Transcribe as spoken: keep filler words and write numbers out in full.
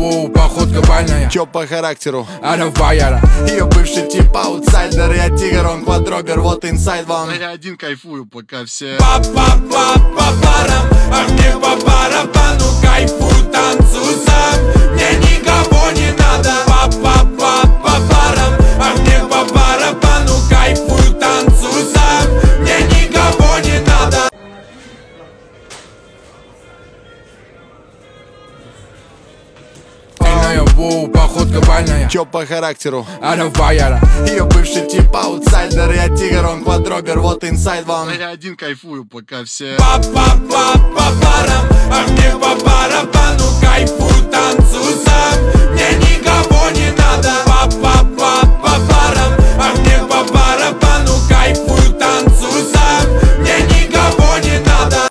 воу, походка бальная. Чё по характеру? Она в бояра. Ее бывший типа аутсайдер. Я тигр, он квадрогер, вот инсайд вам. Я один кайфую, пока все Па-па-па-па-парам, а мне по барабану. Кайфуй, танцуй сам, мне никого не надо. Па-па-па-па-парам, а мне по барабану. Кайфуй, танцуй сам, мне никого не надо. Воу, походка бальная. Чё по характеру? Она в бояра. Ее бывший типа аутсайдер. Я тигр, он квадрогер, вот инсайд вам. Я один кайфую, пока все Па-па-па-па-парам, а мне по барабану. Кайфуй, танцуй сам, мне никого не надо. Па-па-па